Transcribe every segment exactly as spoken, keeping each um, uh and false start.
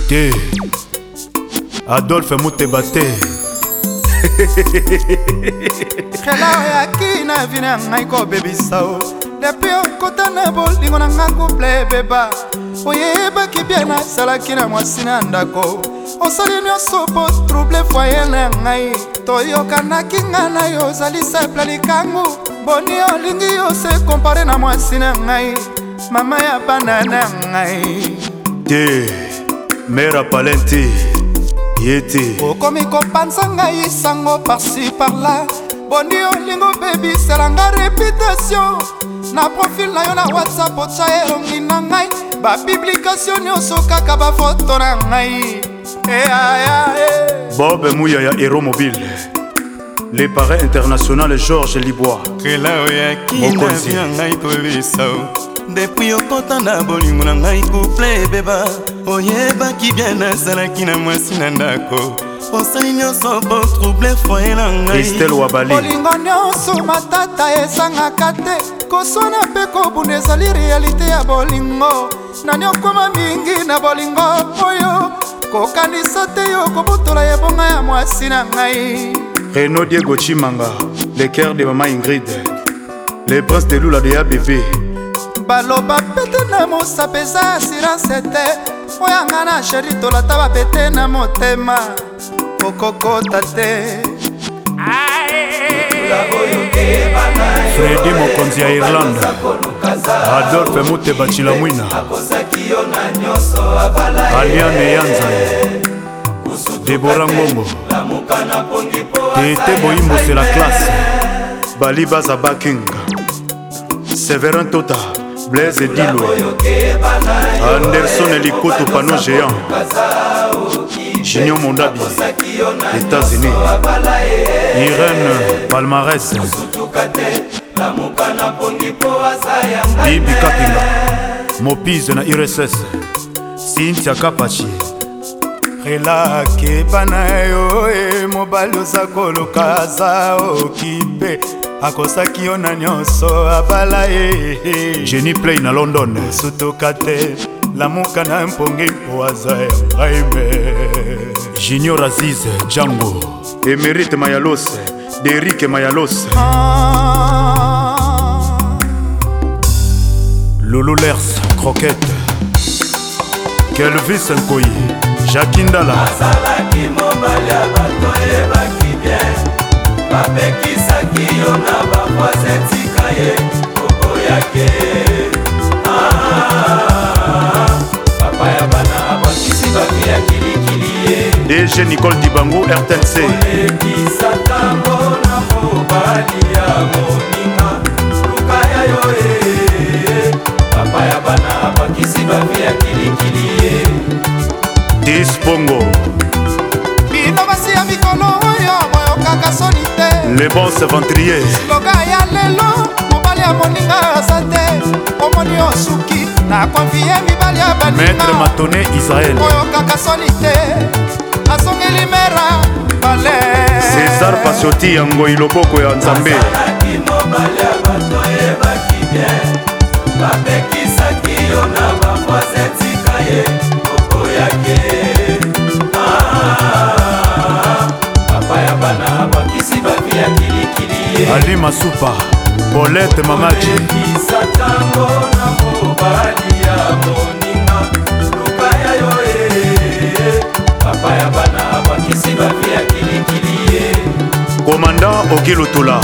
Te Adolphe Mutebate Kela yaki na vina ngai ko bebisao depuis okota na bolingo na nga couple beba oyebaki bien nasalaki na mwasi na ndako osali nyonso po trouble foyer na ngai toyokanaki nga na yo ozali simple likangu boni olingi yo se compare na mwasi na ngai mama ya bana na ngai te mera palenti yete okomi kopanza ngai sango par-ci par-là boni olingo bebisela nga réputation na profil na yo na whatsapp otya elongi na ngai bapublication nyonso kaka bafoto na ngai Bob Mouya ya Hero Mobile les parrains international Georges Libois Kela oyaki na via ngai kobebisao depuis okota na bolingo na ngai couple beba oyebaki bien nasalaki na mwasi na ndako osali nyonso po trouble foyer na ngai Christelle Wabali bolingo nyonso matata esangaka te koswana mpe kobunda ezali realite ya bolingo nani okoma mingi na bolingo oyo kokanisa te yo kobotola ebonga ya mwasi na ngai Renaud Diego Chimanga le cœur de maman Ingrid les princes de Lula de A B B baloba pete na mosape eza assurance te oyanga na sheri tolata bapete na motema okokota te Freddy Mokonzi ya Irlande Adolphe Muteba Chilamwina Aliane Yanzai Deborah Ngongo Tete Boimbo c'est la classe Bali Baza Baking Séverin Tota Blaise Dilo Anderson Elikoto Pano Géant Junior Mondabi États-Unis Irène Palmarès Bibi Kapinga Mopize na I R S S Cynthia Kapachi relake bana yo e mobali oza koluka aza okipe akosaki yo na nyonso abala ye Jenny Play na London sutoka te lamuka na mpongi mpo aza ya ngai me Junior Aziz Django Emerite Mayalos Derrick Mayalos ah. Lolo Lers Croquette Kelvis Nkoyi Jacques Ndala asalaki mobali ya bato eyebaki bien bapekisaki yo na bavoisin tika ye okoyake papa ya bana abwakisi babi ya kilikili ye D G Nicole Dibango R T N C olekisa ntango na mobali ya moninga luka ya yo e papa ya bana abwakisi babi ya kilikili ye Dispongo bino basi ya mikolo oyo boyokaka soni te Les bons ventriers loga ya lelo mobali ya moninga aza te omoni osuki na konfie mibali ya baninga Maître Matoné Israël boyokaka soni te asongeli mera bale César Pasioti ya Ngoi loboko ya Nzambe asalaki mobali ya bato eyebaki bien bapekisaki yo na bavoisin tika ye okoyake papa ya bana abwakisi babi ya kilikili ye Ali Masupa Paulette Mamaji olekisa ntango na mobali ya moninga luka ya yo e papa ya bana abwakisi babi ya kilikili ye Commandant Okilutula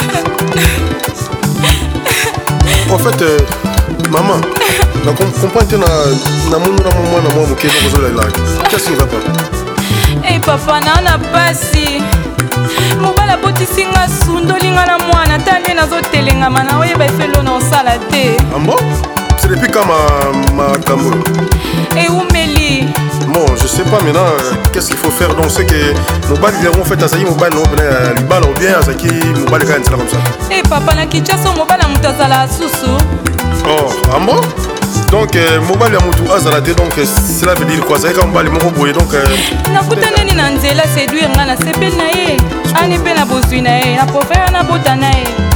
En fait, euh, maman, na comprends que na na mundu na mwana mwa mukelo kozola la. Qu'est-ce qui va pas? Eh papa na na pasi. Mobala botisi nga sundoli nga na mwana tande nazotelenga mana oyeba efelo na osala te. Ambo? C'est depuis quand ma ma kambo? Eh umeli. Bon, je sais pas maintenant euh, qu'est-ce qu'il faut faire donc c'est que mobali ils ont fait azaki mobali no bena libala ou bien azaki mobali quand c'est comme ça. Eh papa na kichaso mobala mutazala susu. Oh, ambo? Donc euh, mobali ya mutu azala te donc cela veut dire quoi? Ça quand mobali moko boye donc euh, nakutana ni na nzela séduire nga na sepeli na ye ani pe na bozwi na ye na profere na bota na ye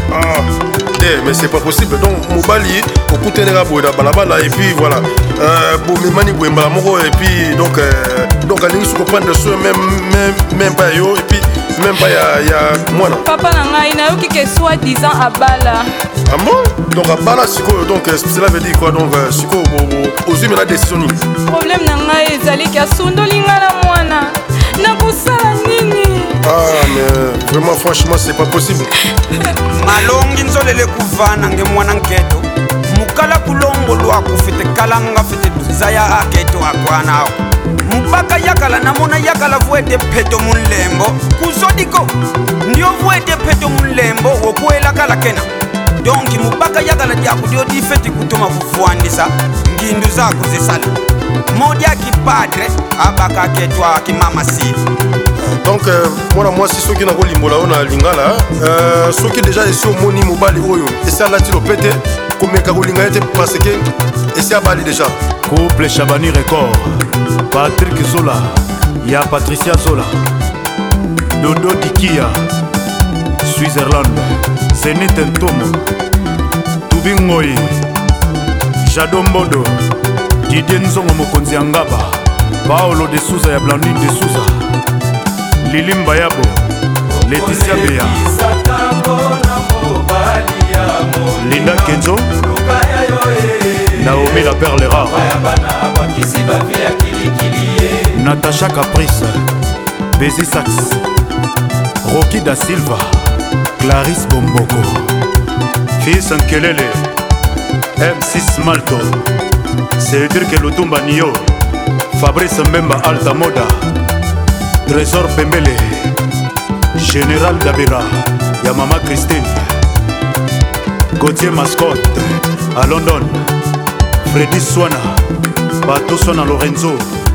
Ah, eh, mais c'est pas possible. Donc, Mobali, au coup de la balabala, et puis voilà. Euh, pour Mimani Bouembala Moro, et puis donc, euh, donc, à l'inique, comprendre de ce même, même, même pas yo, et puis même pas il y a moi. Papa Nanga, il n'a eu que soi-disant à Bala. Ah bon? Donc, à Bala, donc, cela veut dire quoi? Donc, Siko, aux yeux, mais la décision. Le problème Nanga, ezali ki asundolinga na mwana. Nakosala nini? Ah, mais vraiment, franchement, c'est pas possible. Malongi nzolele kuvana nge mwana nketo mukala kulongo lwaku fete kalanga fete zaya aketo akwana mubaka yakala namona yakala vuete peto munlembo kuzodiko ndio vuete peto munlembo wokuela kala kena donki mubaka yakala jaku dio di fete kutoma kufuandisa ngindu zako zisala moja kipadre abaka ketwa kimama si. Donc, euh, moi, moi, si ceux qui n'ont pas limbola, on a lingala. Euh, ceux qui déjà ici au moni mobile oyo, et c'est à la tiro pété, comme les Karolinga étaient parce que, et c'est à Bali déjà. Couple Chabani Record, Patrick Zola, ya Patricia Zola, Dodo Dikia, Switzerland, Zenith Ntomo, Tubingoy, Jadombodo, Didier Nzongo Mokonzi Angaba, Paolo de Souza ya Blandine de Souza. Lilimba Yabo, Laetitia Bea, Linda Kenzo, Naomi la perle rare, Natacha Caprice, Bézi Sax, Rocky da Silva, Clarisse Bomboko, Fils Nkelele, M six Malto, Cédric Lutumba Nio, Fabrice Mbemba Alta Moda, Trésor Pembele, Général Dabira, ya Mama Christine, Gauthier Mascotte, à London, Freddy Swana, Bato Swana Lorenzo,